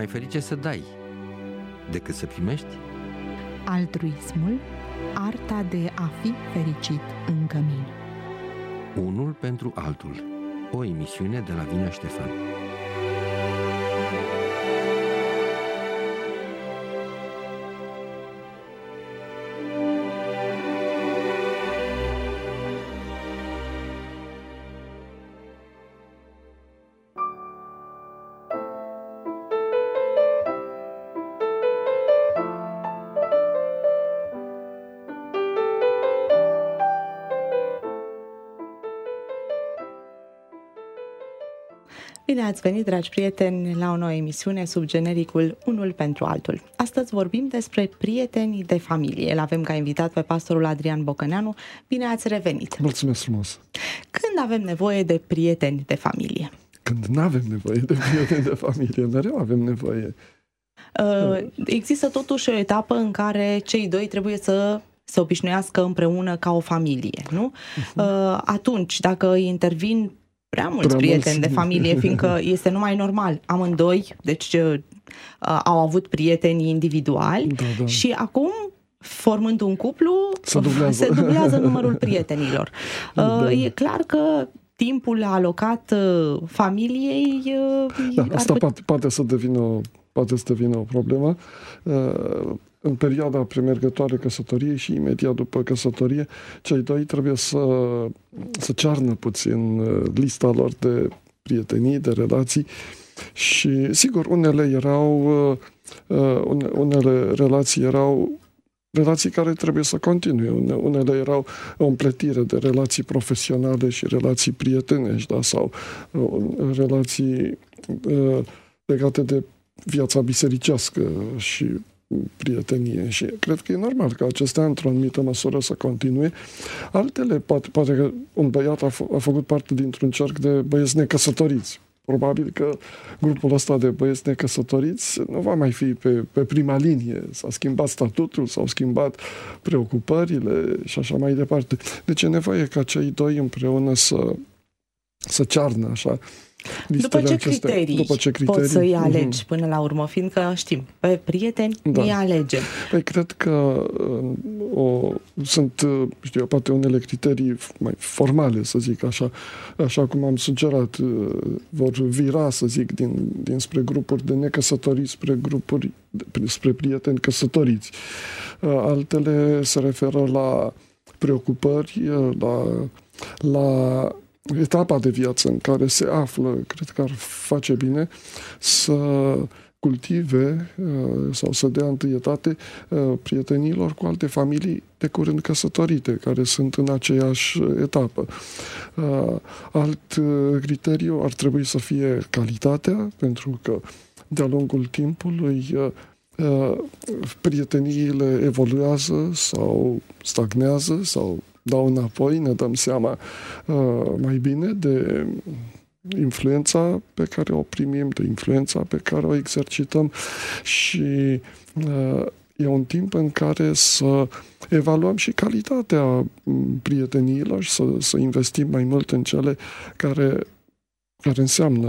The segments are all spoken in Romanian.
mai ferice să dai decât să primești? Altruismul, arta de a fi fericit în cămin. Unul pentru altul. O emisiune de la Vinea Ștefan. Bine ați venit, dragi prieteni, la o nouă emisiune sub genericul Unul pentru altul. Astăzi vorbim despre prieteni de familie. L-avem ca invitat pe pastorul Adrian Bocăneanu. Bine ați revenit! Mulțumesc frumos! Când avem nevoie de prieteni de familie? Când nu avem nevoie de prieteni de familie, mereu avem nevoie. Există totuși o etapă în care cei doi trebuie să se obișnuiască împreună ca o familie, nu? Atunci, dacă intervin prea mulți prieteni de familie, fiindcă este numai normal. Amândoi, deci au avut prieteni individuali și acum, formând un cuplu, se dublează numărul prietenilor. E clar că timpul alocat familiei asta poate să devină o problemă. În perioada premergătoare căsătoriei și imediat după căsătorie, cei doi trebuie să cearnă puțin lista lor de prietenii, de relații și, sigur, unele relații erau relații care trebuie să continue. Unele erau o împletire de relații profesionale și relații prietenești, sau relații legate de viața bisericească și prietenie, și cred că e normal că acestea într-o anumită măsură să continue. Altele, poate că un băiat a făcut parte dintr-un cerc de băieți necăsătoriți. Probabil că grupul ăsta de băieți necăsătoriți nu va mai fi pe prima linie. S-a schimbat statutul, s-au schimbat preocupările și așa mai departe. Deci e nevoie ca cei doi împreună să cearnă așa. După ce criterii poți să-i alegi până la urmă, fiindcă știm, pe prieteni îi alegem. Păi cred că sunt, poate unele criterii mai formale, să zic așa cum am sugerat, vor vira, să zic, dinspre grupuri de necăsătoriți spre prieteni căsătoriți. Altele se referă la preocupări, la etapa de viață în care se află. Cred că ar face bine să cultive sau să dea întâietate prietenilor cu alte familii de curând căsătorite, care sunt în aceeași etapă. Alt criteriu ar trebui să fie calitatea, pentru că de-a lungul timpului prieteniile evoluează sau stagnează sau dau înapoi, ne dăm seama mai bine de influența pe care o primim, de influența pe care o exercităm și e un timp în care să evaluăm și calitatea prieteniilor și să investim mai mult în cele care înseamnă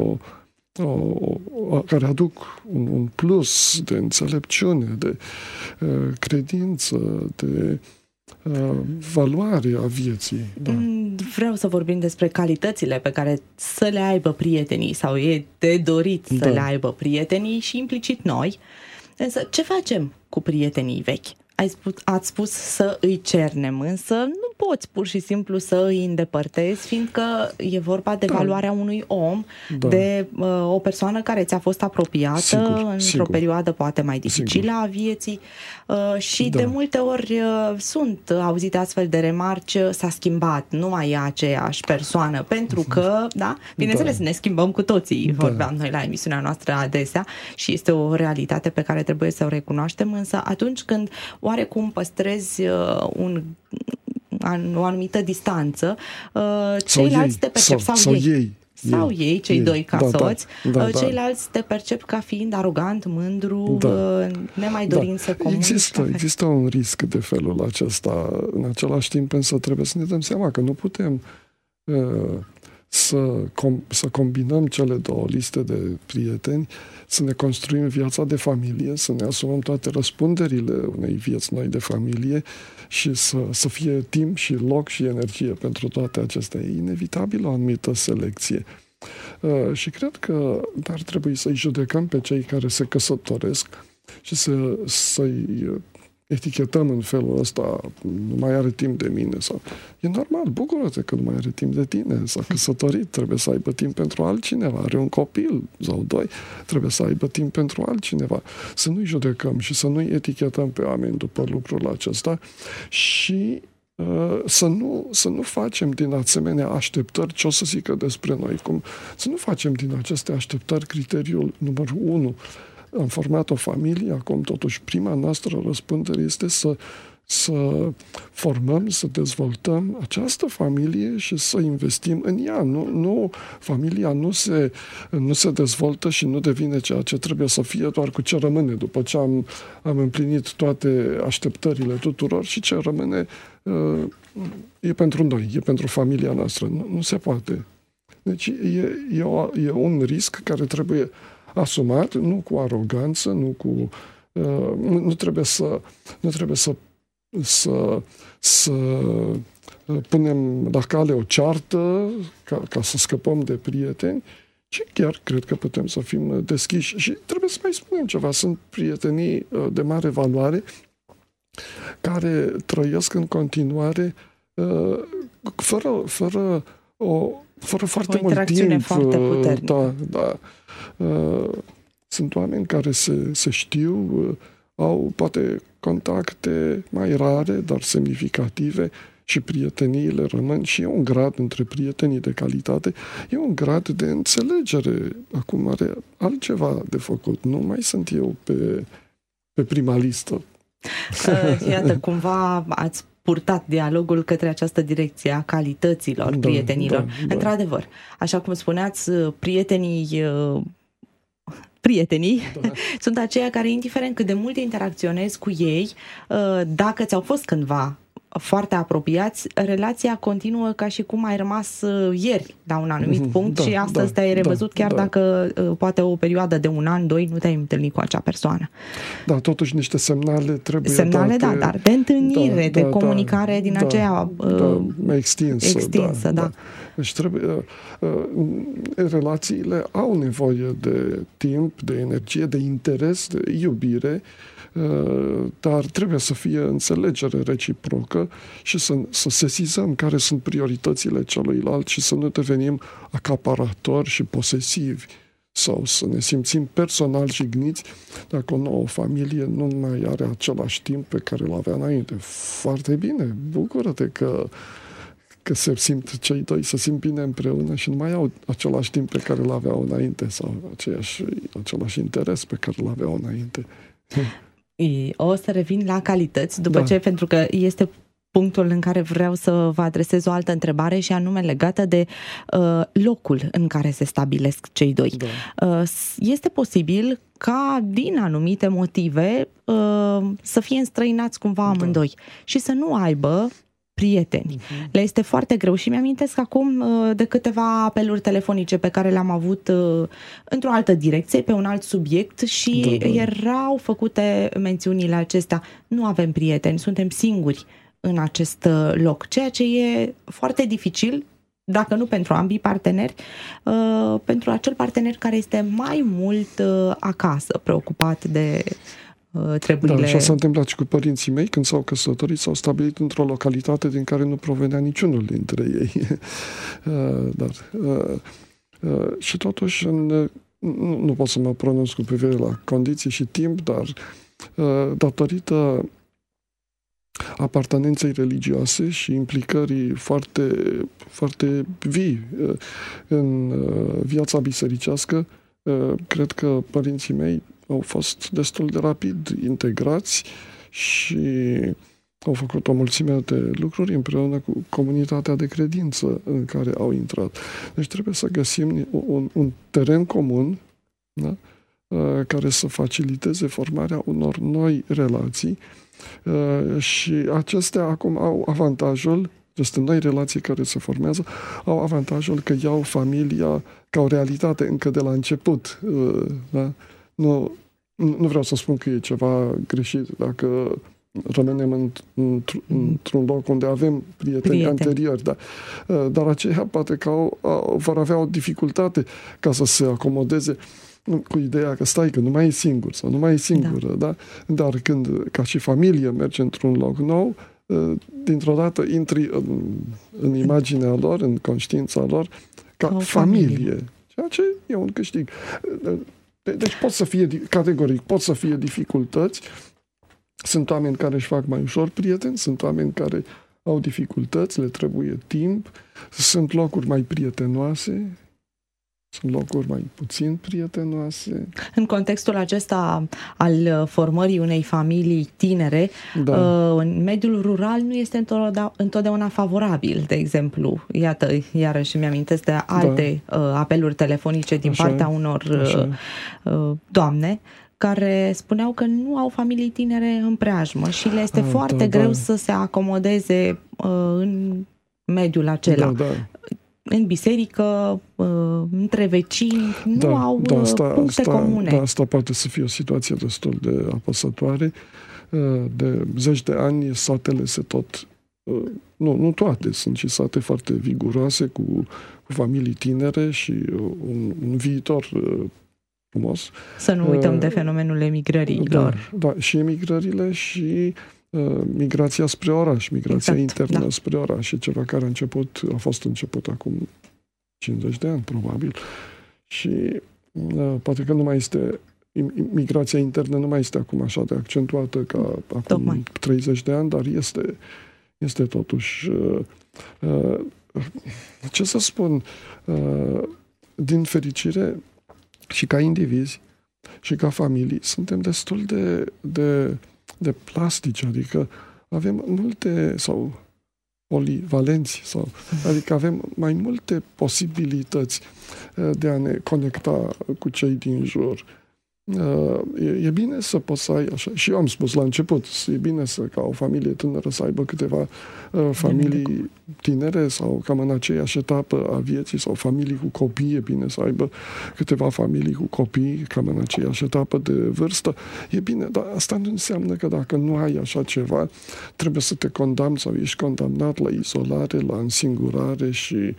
care aduc un plus de înțelepciune, de credință, de valoare a vieții. Da. Vreau să vorbim despre calitățile pe care să le aibă prietenii sau e de dorit să le aibă prietenii și implicit noi. Însă ce facem cu prietenii vechi? Ați spus să îi cernem, însă nu poți pur și simplu să îi îndepărtezi, fiindcă e vorba de valoarea unui om, de o persoană care ți-a fost apropiată într-o perioadă poate mai dificilă a vieții și de multe ori sunt auzite astfel de remarci: s-a schimbat, nu mai e aceeași persoană, pentru că, bineînțeles, ne schimbăm cu toții, vorbeam noi la emisiunea noastră adesea și este o realitate pe care trebuie să o recunoaștem, însă atunci când oarecum păstrezi o anumită distanță, ceilalți te percep sau ei, cei doi ca soți, ceilalți te percep ca fiind arogant, mândru, nemai dorind să comunici. Există un risc de felul acesta. În același timp însă trebuie să ne dăm seama că nu putem să combinăm cele două liste de prieteni, să ne construim viața de familie, să ne asumăm toate răspunderile unei vieți noi de familie și să fie timp și loc și energie pentru toate acestea. E inevitabil o anumită selecție. Și cred că ar trebui să-i judecăm pe cei care se căsătoresc și să-i etichetăm în felul ăsta: nu mai are timp de mine. Sau, e normal, bucură-te că nu mai are timp de tine, s-a căsătorit, trebuie să aibă timp pentru altcineva, are un copil sau doi, trebuie să aibă timp pentru altcineva. Să nu-i judecăm și să nu-i etichetăm pe oameni după lucrul acesta și să nu facem din asemenea așteptări ce o să zică despre noi. Să nu facem din aceste așteptări criteriul numărul 1. Am format o familie, acum totuși prima noastră răspundere este să formăm, să dezvoltăm această familie și să investim în ea. Familia nu se dezvoltă și nu devine ceea ce trebuie să fie doar cu ce rămâne după ce am împlinit toate așteptările tuturor, și ce rămâne e pentru noi, e pentru familia noastră. Nu se poate. Deci e un risc care trebuie asumat, nu cu aroganță, nu trebuie să punem la cale o ceartă ca să scăpăm de prieteni, ci chiar cred că putem să fim deschiși. Și trebuie să mai spunem ceva. Sunt prietenii de mare valoare care trăiesc în continuare fără foarte mult timp. Foarte puternică. Da. Sunt oameni care se știu, au poate contacte mai rare, dar semnificative, și prieteniile rămân, și e un grad între prietenii de calitate, e un grad de înțelegere. Acum are altceva de făcut. Nu mai sunt eu pe prima listă. Iată, cumva ați purtat dialogul către această direcție a calităților prietenilor. Da. Într-adevăr, așa cum spuneați, prietenii sunt aceia care, indiferent cât de mult interacționezi cu ei, dacă ți-au fost cândva foarte apropiați, relația continuă ca și cum ai rămas ieri la un anumit punct și astăzi te-ai revăzut chiar dacă poate o perioadă de 1 an, 2 nu te-ai întâlnit cu acea persoană. Da, totuși niște semnale trebuie date. Da, dar de întâlnire, de comunicare din aceea mai extinsă. Da. Deci relațiile au nevoie de timp, de energie, de interes, de iubire, dar trebuie să fie înțelegere reciprocă și să sesizăm care sunt prioritățile celuilalt și să nu devenim acaparatori și posesivi sau să ne simțim personal jigniți dacă o nouă familie nu mai are același timp pe care îl avea înainte. Foarte bine, bucură-te că se simt cei doi, să simt bine împreună și nu mai au același timp pe care îl aveau înainte sau același interes pe care îl aveau înainte. O să revin la calități după ce, pentru că este punctul în care vreau să vă adresez o altă întrebare, și anume legată de locul în care se stabilesc cei doi. Este posibil ca din anumite motive să fie înstrăinați cumva amândoi și să nu aibă prieteni. Le este foarte greu și mi-amintesc acum de câteva apeluri telefonice pe care le-am avut într-o altă direcție, pe un alt subiect, și erau făcute mențiunile acestea: nu avem prieteni, suntem singuri în acest loc, ceea ce e foarte dificil, dacă nu pentru ambii parteneri, pentru acel partener care este mai mult acasă, preocupat de treburile. Da, așa s-a întâmplat și cu părinții mei când s-au căsătorit, s-au stabilit într-o localitate din care nu provenea niciunul dintre ei. Și totuși nu pot să mă pronunț cu privire la condiții și timp, dar datorită apartenenței religioase și implicării foarte, foarte vii în viața bisericească, cred că părinții mei au fost destul de rapid integrați și au făcut o mulțime de lucruri împreună cu comunitatea de credință în care au intrat. Deci trebuie să găsim un teren comun, da? Care să faciliteze formarea unor noi relații, și acestea acum au avantajul aceste noi relații care se formează au avantajul că iau familia ca o realitate încă de la început. Da? Nu vreau să spun că e ceva greșit dacă rămânem într-un loc unde avem prieteni anteriori, da. Dar aceia poate că vor avea o dificultate ca să se acomodeze cu ideea că stai, că nu mai e singur sau nu mai e singură, da? Dar când, ca și familie, mergi într-un loc nou, dintr-o dată intri în imaginea lor, în conștiința lor, ca familie. Ceea ce e un câștig. Deci pot să fie, categoric, pot să fie dificultăți. Sunt oameni care își fac mai ușor prieteni, sunt oameni care au dificultăți, le trebuie timp, sunt locuri mai prietenoase, sunt locuri mai puțin prietenoase. În contextul acesta al formării unei familii tinere, în mediul rural nu este întotdeauna favorabil, de exemplu. Iată, iarăși mi-amintesc de alte apeluri telefonice din partea unor doamne care spuneau că nu au familii tinere în preajmă și le este foarte greu să se acomodeze în mediul acela. În biserică, între vecini, nu au puncte comune. Asta poate să fie o situație destul de apăsătoare. De zeci de ani satele se tot... Nu toate, sunt și sate foarte viguroase cu familii tinere și un viitor frumos. Să nu uităm de fenomenul emigrărilor. Da, și emigrările și migrația spre oraș, migrația internă spre oraș, și ceva care a fost început acum 50 de ani, probabil. Și poate că nu mai este, migrația internă nu mai este acum așa de accentuată ca acum 30 de ani, dar este totuși, ce să spun, din fericire, și ca indivizi și ca familii suntem destul de plastici, adică avem multe, sau polivalenți, adică avem mai multe posibilități de a ne conecta cu cei din jur. E bine să poți să ai așa, și eu am spus la început, e bine ca o familie tânără să aibă câteva familii tinere sau cam în aceeași etapă a vieții, sau familii cu copii, e bine să aibă câteva familii cu copii cam în aceeași etapă de vârstă. E bine, dar asta nu înseamnă că dacă nu ai așa ceva, trebuie să te condamni sau ești condamnat la izolare, la însingurare și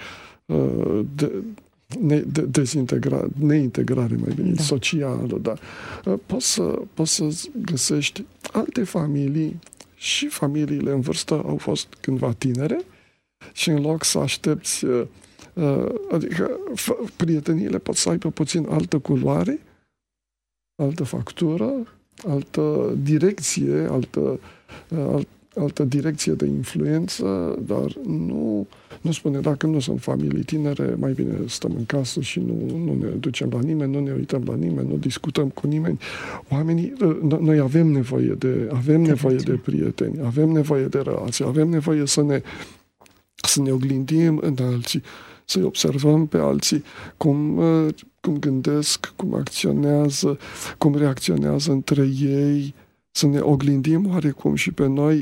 neintegrare, mai bine, socială, da. Poți să găsești alte familii, și familiile în vârstă au fost cândva tinere, și în loc să aștepți, adică prieteniile pot să aibă puțin altă culoare, altă factură, altă direcție, altă direcție de influență, dar nu spune, dacă nu sunt familii tinere, mai bine stăm în casă și nu ne ducem la nimeni, nu ne uităm la nimeni, nu discutăm cu nimeni. Oamenii, noi avem nevoie de prieteni, avem nevoie de relații, avem nevoie să ne oglindim în alții, să-i observăm pe alții cum gândesc, cum acționează, cum reacționează între ei, să ne oglindim oarecum și pe noi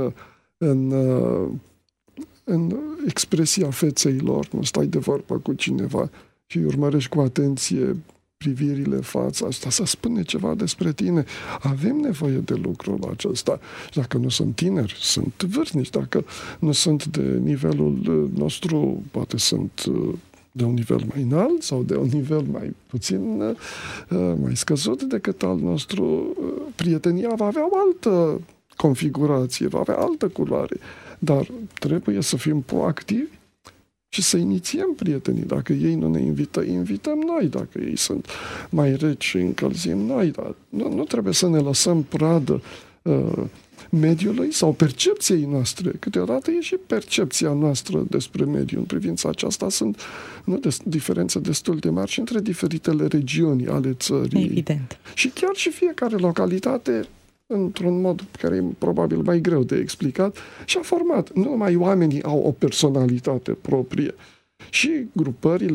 în expresia feței lor. Nu stai de vorbă cu cineva și urmărești cu atenție privirile, fața asta, să spune ceva despre tine. Avem nevoie de lucrul acesta. Și dacă nu sunt tineri, sunt vârstnici. Dacă nu sunt de nivelul nostru, poate sunt de un nivel mai înalt sau de un nivel mai puțin mai scăzut decât al nostru. Prietenia va avea o altă configurație, va avea altă culoare, dar trebuie să fim proactivi și să inițiem prietenii. Dacă ei nu ne invită, invităm noi. Dacă ei sunt mai reci, încălzim noi. Dar nu trebuie să ne lăsăm pradă mediului sau percepției noastre. Câteodată e și percepția noastră despre mediu. În privința aceasta sunt diferențe destul de mari și între diferitele regiuni ale țării. Evident. Și chiar și fiecare localitate, într-un mod care e probabil mai greu de explicat, și-a format. Nu numai oamenii au o personalitate proprie. Și grupările,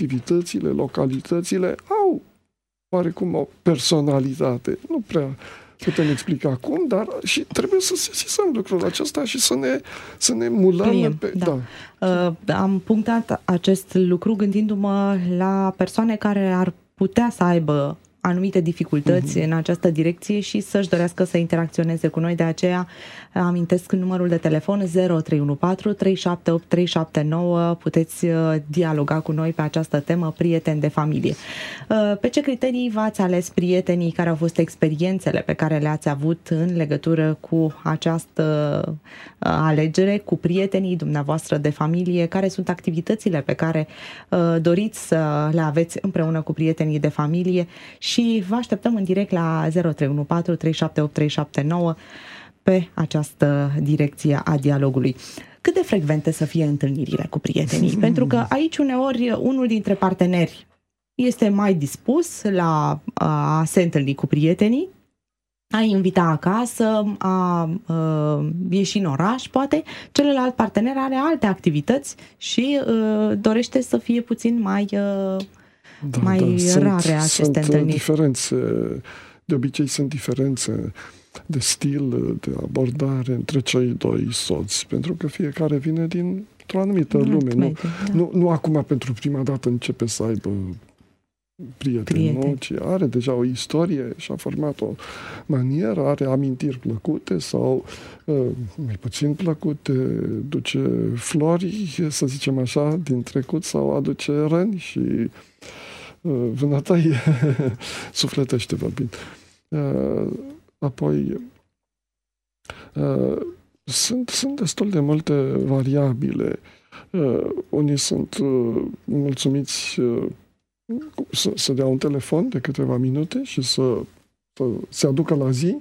colectivitățile, localitățile au oarecum o personalitate. Nu prea putem explica cum, dar și trebuie să sesizăm lucrul acesta și să ne mulăm pe... Am punctat acest lucru gândindu-mă la persoane care ar putea să aibă anumite dificultăți în această direcție și să-și dorească să interacționeze cu noi. De aceea amintesc numărul de telefon 0314 378 379. Puteți dialoga cu noi pe această temă, prieteni de familie. Pe ce criterii v-ați ales prietenii? Care au fost experiențele pe care le-ați avut în legătură cu această alegere, cu prietenii dumneavoastră de familie? Care sunt activitățile pe care doriți să le aveți împreună cu prietenii de familie? Și vă așteptăm în direct la 0314 378 379 pe această direcție a dialogului. Cât de frecvente să fie întâlnirile cu prietenii? Pentru că aici uneori unul dintre parteneri este mai dispus la a se întâlni cu prietenii, a invita acasă, a ieși în oraș, poate. Celălalt partener are alte activități și dorește să fie puțin mai rare aceste întâlniri. Diferențe, de obicei sunt diferențe de stil, de abordare între cei doi soți, pentru că fiecare vine dintr-o anumită lume. Nu acum pentru prima dată începe să aibă prieteni, nu? Ci are deja o istorie și a format o manieră, are amintiri plăcute sau mai puțin plăcute, duce flori, să zicem așa, din trecut sau aduce răni și vânătăi sufletește vorbind. Apoi sunt destul de multe variabile. Unii sunt mulțumiți să dea un telefon de câteva minute și să se aducă la zi.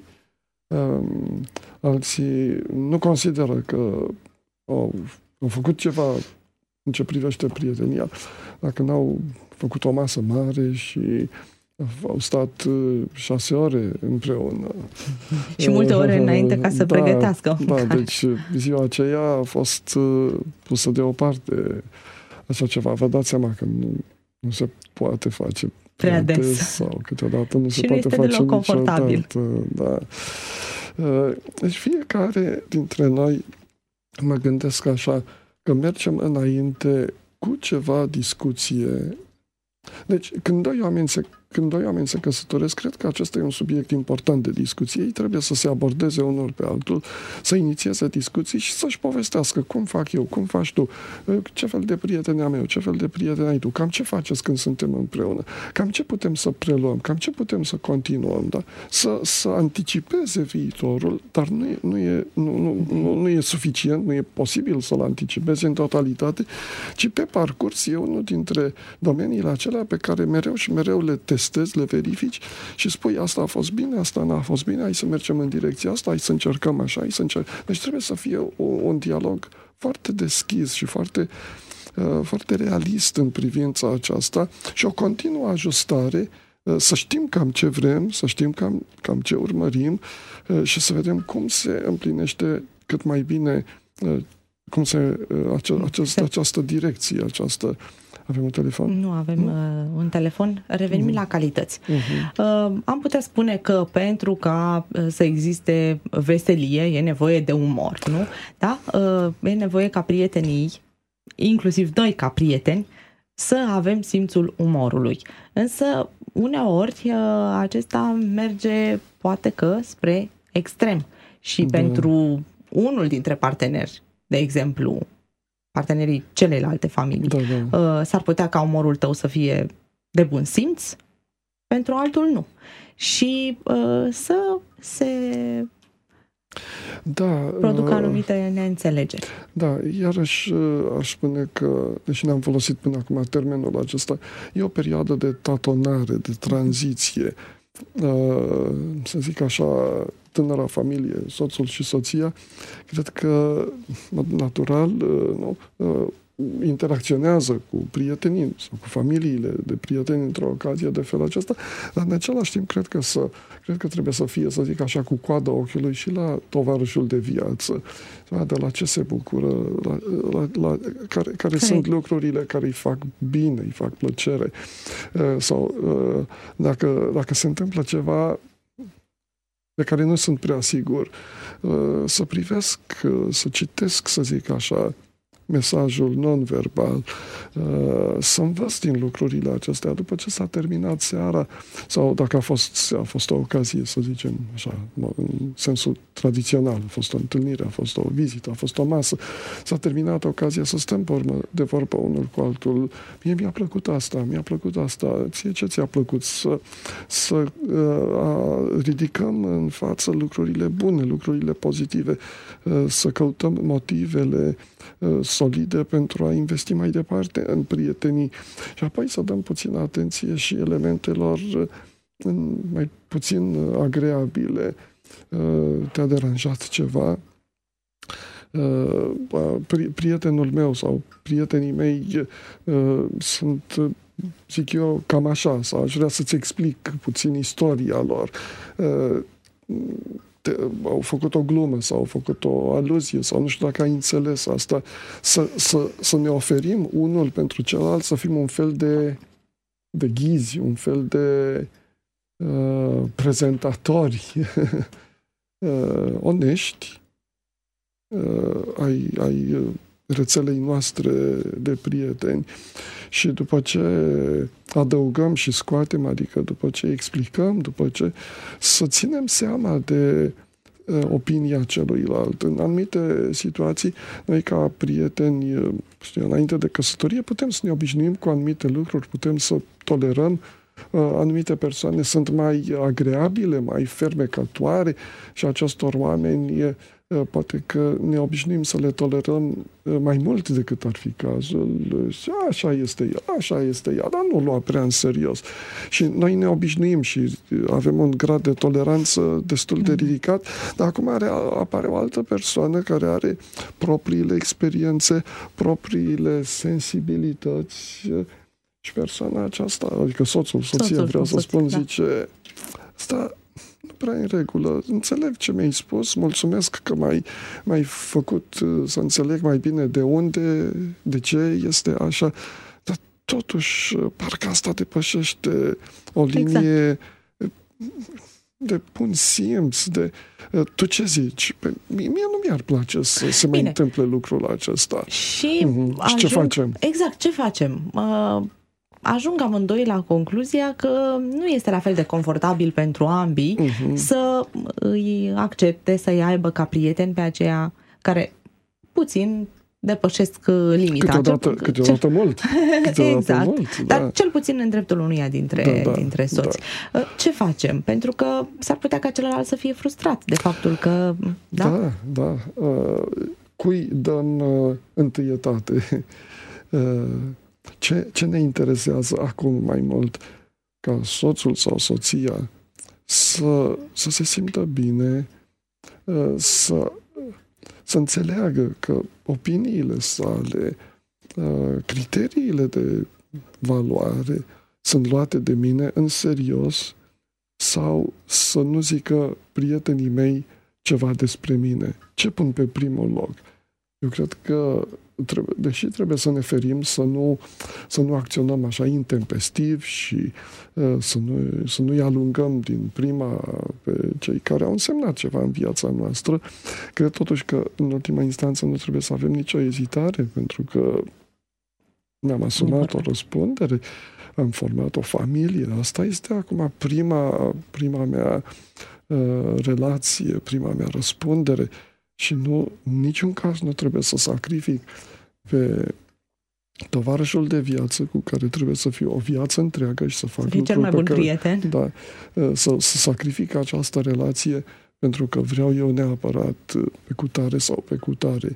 Alții nu consideră că au făcut ceva în ce privește prietenia, dacă n-au făcut o masă mare și au stat 6 ore împreună. Și multe ore înainte ca să pregătească. Deci ziua aceea a fost pusă deoparte așa ceva. Vă dați seama că nu se poate face prea des. Sau câteodată nu se și poate face deloc confortabil. Da. Deci fiecare dintre noi, mă gândesc așa, că mergem înainte cu ceva discuție. Deci, când doi oameni se căsătoresc, cred că acesta e un subiect important de discuție. Ei trebuie să se abordeze unul pe altul, să inițieze discuții și să-și povestească cum fac eu, cum faci tu, ce fel de prieten am eu, ce fel de prieten ai tu, cam ce faceți când suntem împreună, cam ce putem să preluăm, cam ce putem să continuăm, da? Să anticipeze viitorul, dar nu e suficient, nu e posibil să-l anticipeze în totalitate, ci pe parcurs e unul dintre domeniile acelea pe care mereu și mereu le testezi, le verifici și spui asta a fost bine, asta n-a fost bine, hai să mergem în direcția asta, hai să încercăm așa, Deci trebuie să fie un dialog foarte deschis și foarte realist în privința aceasta și o continuă ajustare, să știm cam ce vrem, să știm cam ce urmărim și să vedem cum se împlinește cât mai bine această direcție, Avem un telefon? Nu avem un telefon. Revenim la calități. Am putea spune că pentru ca să existe veselie e nevoie de umor, nu? Da? E nevoie ca prietenii, inclusiv noi ca prieteni, să avem simțul umorului. Însă, uneori, acesta merge poate că spre extrem. Și pentru unul dintre parteneri, de exemplu, partenerii celelalte familii, s-ar putea ca umorul tău să fie de bun simț, pentru altul nu. Și să se producă anumite neînțelegeri. Da, iarăși aș spune că, deși n-am folosit până acum termenul acesta, e o perioadă de tatonare, de tranziție. Să zic așa, tânăra familie, soțul și soția, cred că, natural, interacționează cu prietenii sau cu familiile de prieteni într-o ocazie de felul acesta, dar în același timp cred că trebuie să fie, să zic așa, cu coada ochiului și la tovarășul de viață, de la ce se bucură, care sunt lucrurile care îi fac bine, îi fac plăcere, sau dacă se întâmplă ceva de care nu sunt prea sigur, să privesc, să citesc, să zic așa, mesajul non-verbal, să învăț din lucrurile acestea după ce s-a terminat seara sau dacă a fost o ocazie, să zicem așa, în sensul tradițional, a fost o întâlnire, a fost o vizită, a fost o masă, s-a terminat ocazia să stăm de vorbă unul cu altul. Mie mi-a plăcut asta, ție ce ți-a plăcut? Să ridicăm în față lucrurile bune, lucrurile pozitive, să căutăm motivele solide pentru a investi mai departe în prietenii și apoi să dăm puțină atenție și elementelor mai puțin agreabile. Te-a deranjat ceva? Prietenul meu sau prietenii mei sunt, zic eu, cam așa, sau aș vrea să-ți explic puțin istoria lor. Au făcut o glumă sau au făcut o aluzie sau nu știu dacă ai înțeles asta, să ne oferim unul pentru celălalt, să fim un fel de ghizi, un fel de prezentatori onești ai rețelei noastre de prieteni și după ce adăugăm și scoatem, adică după ce explicăm, după ce să ținem seama de opinia celuilalt. În anumite situații, noi ca prieteni, înainte de căsătorie, putem să ne obișnuim cu anumite lucruri, putem să tolerăm. Anumite persoane sunt mai agreabile, mai fermecătoare și acestor oameni poate că ne obișnuim să le tolerăm mai mult decât ar fi cazul. Și așa este ea, dar nu lua prea în serios. Și noi ne obișnuim și avem un grad de toleranță destul de ridicat, dar acum apare o altă persoană care are propriile experiențe, propriile sensibilități și persoana aceasta, adică soția, vreau să spun, zice, asta nu prea în regulă. Înțeleg ce mi-ai spus, mulțumesc că m-ai făcut să înțeleg mai bine de unde, de ce este așa, dar totuși parcă asta depășește o linie de bun simț, de... Tu ce zici? Mie nu mi-ar place să se mai întâmple lucrul acesta. Și ce facem? Exact, ce facem? Ajung amândoi la concluzia că nu este la fel de confortabil pentru ambii să îi accepte, să-i aibă ca prieteni pe aceia care puțin depășesc limita. Câteodată mult. Exact. Mult, dar cel puțin în dreptul unuia dintre soți. Da. Ce facem? Pentru că s-ar putea ca celălalt să fie frustrat de faptul că... Da. Cui dăm întâietate? Ce ne interesează acum mai mult? Ca soțul sau soția să se simtă bine, să înțeleagă că opiniile sale, criteriile de valoare sunt luate de mine în serios, sau să nu zică prietenii mei ceva despre mine. Ce pun pe primul loc? Eu cred că deși trebuie să ne ferim să nu acționăm așa intempestiv și să nu-i alungăm din prima pe cei care au însemnat ceva în viața noastră, cred totuși că în ultima instanță nu trebuie să avem nicio ezitare, pentru că ne-am asumat o răspundere, am format o familie. Asta este acum prima mea relație, prima mea răspundere. Și în niciun caz nu trebuie să sacrific pe tovarășul de viață cu care trebuie să fiu o viață întreagă și să fac lucruri cel mai bun prieten. Da, să sacrific această relație pentru că vreau eu neapărat pe cutare sau pe cutare.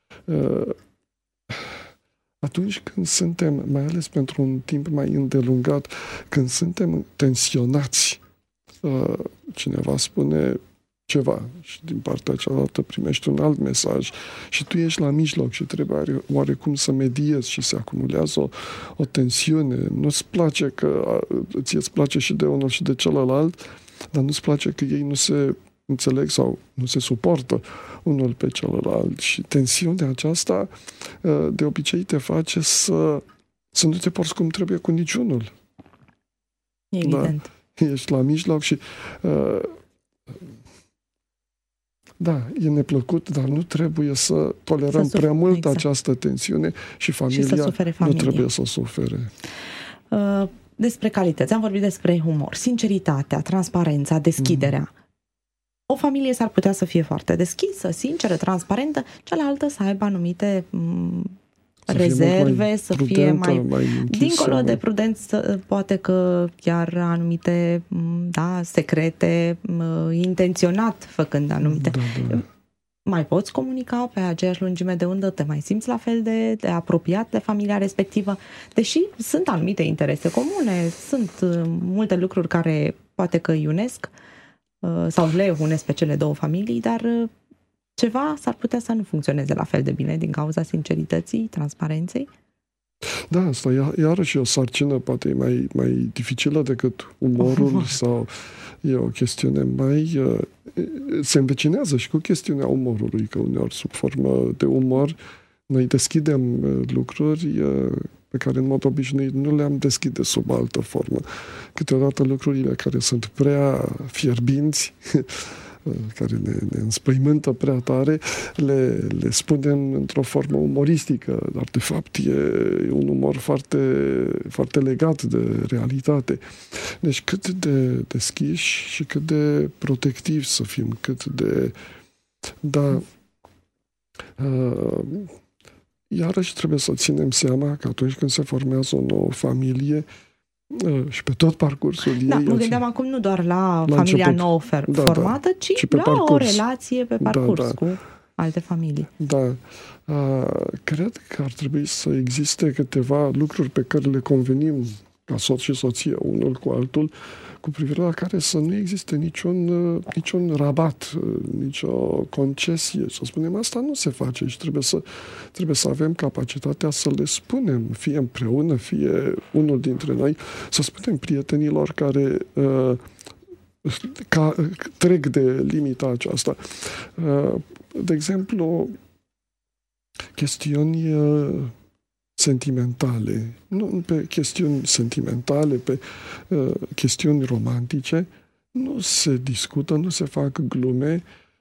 Atunci când suntem, mai ales pentru un timp mai îndelungat, când suntem tensionați, cineva spune ceva și din partea cealaltă primești un alt mesaj și tu ești la mijloc și trebuie oarecum să mediezi și se acumulează o tensiune. Nu-ți place că ție-ți place și de unul și de celălalt, dar nu-ți place că ei nu se înțeleg sau nu se suportă unul pe celălalt și tensiunea aceasta de obicei te face să nu te porți cum trebuie cu niciunul. Evident. Da? Ești la mijloc și Da, e neplăcut, dar nu trebuie să tolerăm prea mult această tensiune și familia nu trebuie să sufere. Despre calități, am vorbit despre umor, sinceritatea, transparența, deschiderea. O familie s-ar putea să fie foarte deschisă, sinceră, transparentă, cealaltă să aibă anumite rezerve, să fie mai dincolo de prudență, poate că chiar anumite secrete, intenționat făcând anumite. Mai poți comunica pe aceeași lungime de undă, te mai simți la fel de apropiat de familia respectivă, deși sunt anumite interese comune, sunt multe lucruri care poate că îi unesc sau le unesc pe cele două familii, dar ceva s-ar putea să nu funcționeze la fel de bine din cauza sincerității, transparenței. Da, asta iarăși e o sarcină poate mai dificilă decât umorul sau e o chestiune mai... se învecinează și cu chestiunea umorului, că uneori sub formă de umor noi deschidem lucruri pe care în mod obișnuit nu le-am deschide sub altă formă. Câteodată lucrurile care sunt prea fierbinți care ne înspăimântă prea tare, le spunem într-o formă umoristică, dar de fapt e un umor foarte, foarte legat de realitate. Deci cât de deschiși și cât de protectivi să fim, cât de... Da, iarăși trebuie să ținem seama că atunci când se formează o nouă familie, și pe tot parcursul ei... Da, mă gândeam acum nu doar la familia nouă formată, ci la parcurs. O relație pe parcurs cu alte familii. Da. Cred că ar trebui să existe câteva lucruri pe care le convenim ca soț și soție unul cu altul, cu privire la care să nu existe niciun rabat, nicio concesie. Să spunem, asta nu se face și trebuie să avem capacitatea să le spunem, fie împreună, fie unul dintre noi, să spunem prietenilor care trec de limita aceasta. De exemplu, chestiuni sentimentale, nu pe chestiuni sentimentale, pe chestiuni romantice, nu se discută, nu se fac glume.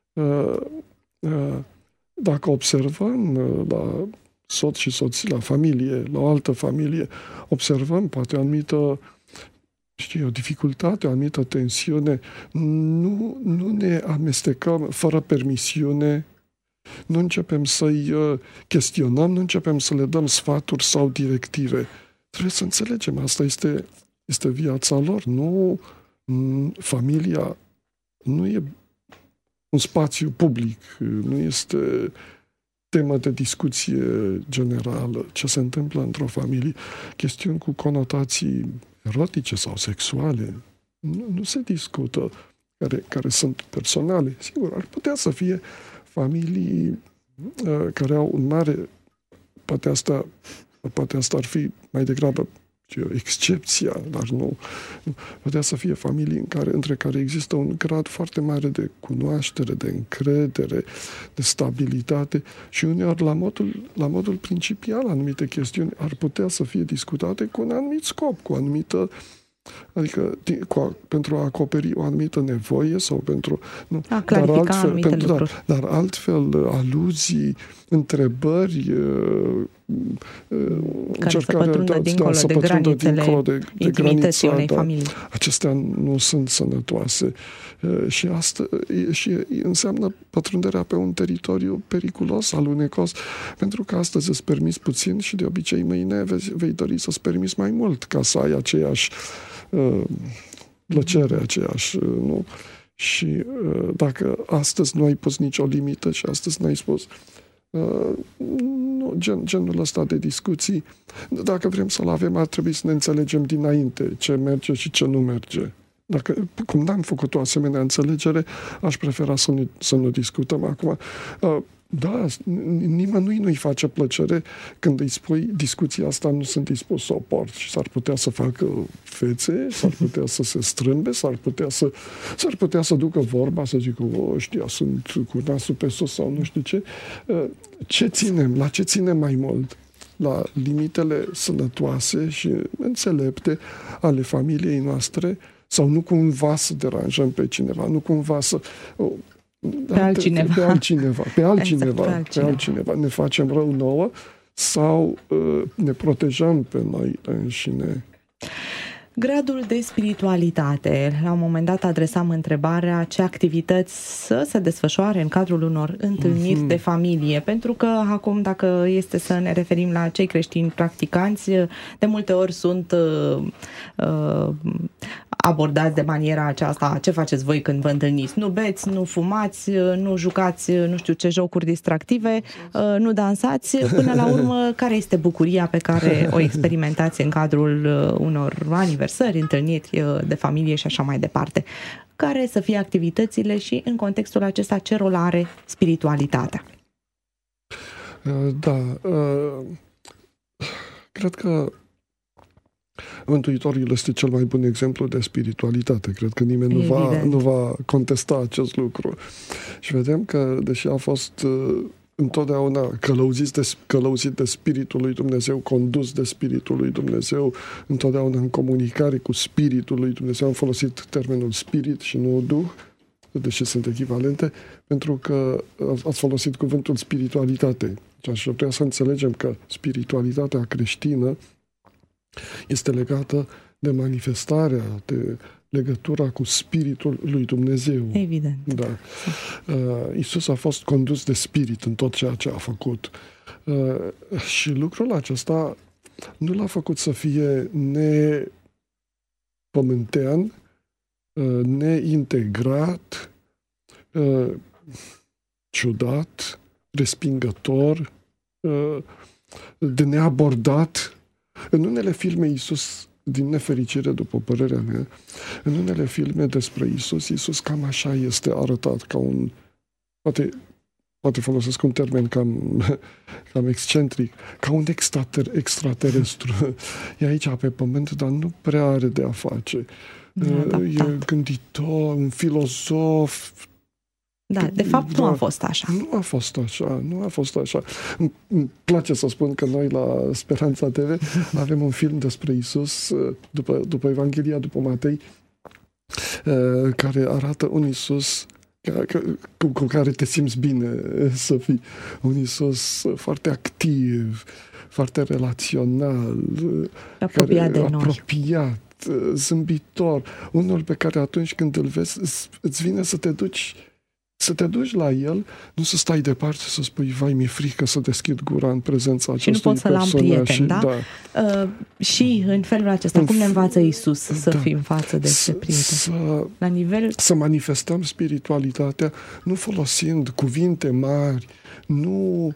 Dacă observăm la soț și soție, la familie, la o altă familie, observăm poate o anumită o dificultate, o anumită tensiune, nu ne amestecăm fără permisiune, nu începem să-i chestionăm, nu începem să le dăm sfaturi sau directive. Trebuie să înțelegem, asta este viața lor. Nu, familia nu e un spațiu public, nu este temă de discuție generală. Ce se întâmplă într-o familie, chestiuni cu conotații erotice sau sexuale, nu se discută, care sunt personale. Sigur, ar putea să fie familii care au un mare... Poate asta ar fi mai degrabă excepția, dar nu. Putea să fie familii între care există un grad foarte mare de cunoaștere, de încredere, de stabilitate și uneori la modul principial anumite chestiuni ar putea să fie discutate cu un anumit scop, cu o anumită pentru a acoperi o anumită nevoie sau pentru... A clarifica anumite lucruri. Dar altfel, aluzii, întrebări, care să pătrundă dincolo de intimității unei familii. Acestea nu sunt sănătoase. Și asta înseamnă pătrunderea pe un teritoriu periculos, alunecos, pentru că astăzi îți permiți puțin și de obicei mâine vei dori să-ți permiți mai mult ca să ai aceeași plăcere, aceeași, nu? Și dacă astăzi nu ai pus nicio limită și astăzi n-ai spus genul ăsta de discuții, dacă vrem să-l avem, ar trebui să ne înțelegem dinainte ce merge și ce nu merge. Cum n-am făcut o asemenea înțelegere, aș prefera să nu discutăm acum. Da, nimănui nu-i face plăcere când îi spui discuția asta nu sunt dispus să o port și s-ar putea să facă fețe, s-ar putea să se strâmbe, s-ar putea să ducă vorba, să zică, ăștia sunt cu nasul pe sus sau nu știu ce. La ce ținem mai mult? La limitele sănătoase și înțelepte ale familiei noastre sau nu cumva să deranjăm pe cineva, nu cumva să... pe altcineva. Pe altcineva. Ne facem rău nouă sau ne protejăm pe noi înșine. Gradul de spiritualitate. La un moment dat adresam întrebarea ce activități să se desfășoare în cadrul unor întâlniri de familie, pentru că acum, dacă este să ne referim la cei creștini practicanți, de multe ori sunt abordați de maniera aceasta: ce faceți voi când vă întâlniți? Nu beți, nu fumați, nu jucați nu știu ce jocuri distractive, nu dansați. Până la urmă, care este bucuria pe care o experimentați în cadrul unor aniversări, întâlniri de familie și așa mai departe? Care să fie activitățile și, în contextul acesta, ce rol are spiritualitatea? Cred că Mântuitorul este cel mai bun exemplu de spiritualitate. Cred că nimeni nu va contesta acest lucru. Și vedem că, deși a fost întotdeauna călăuzit de Spiritul lui Dumnezeu, condus de Spiritul lui Dumnezeu, întotdeauna în comunicare cu Spiritul lui Dumnezeu, am folosit termenul spirit și nu duh, deși sunt echivalente, pentru că ați folosit cuvântul spiritualitate. Și vrea să înțelegem că spiritualitatea creștină este legată de manifestarea, de legătura cu Spiritul lui Dumnezeu. Evident. Da. Iisus a fost condus de Spirit în tot ceea ce a făcut. Și lucrul acesta nu l-a făcut să fie nepământean, neintegrat, ciudat, respingător, de neabordat. În unele filme Iisus, din nefericire, după părerea mea, în unele filme despre Iisus cam așa este arătat, ca un, poate folosesc un termen cam excentric, ca un extraterestru. E aici pe pământ, dar nu prea are de a face. E gânditor, un filozof. Da, de fapt nu a fost așa. Nu a fost așa. Îmi place să spun că noi la Speranța TV avem un film despre Iisus, după Evanghelia, după Matei, care arată un Iisus cu care te simți bine să fii. Un Iisus foarte activ, foarte relațional, apropiat, zâmbitor. Unul pe care atunci când îl vezi, îți vine să te duci la el, nu să stai departe, să spui, vai, mi-e frică să deschid gura în prezența acestui persoană. Și nu pot să-l am prieten, da? Și în felul acesta, cum ne învață Iisus să fim față de prieteni? Să manifestăm spiritualitatea, nu folosind cuvinte mari, nu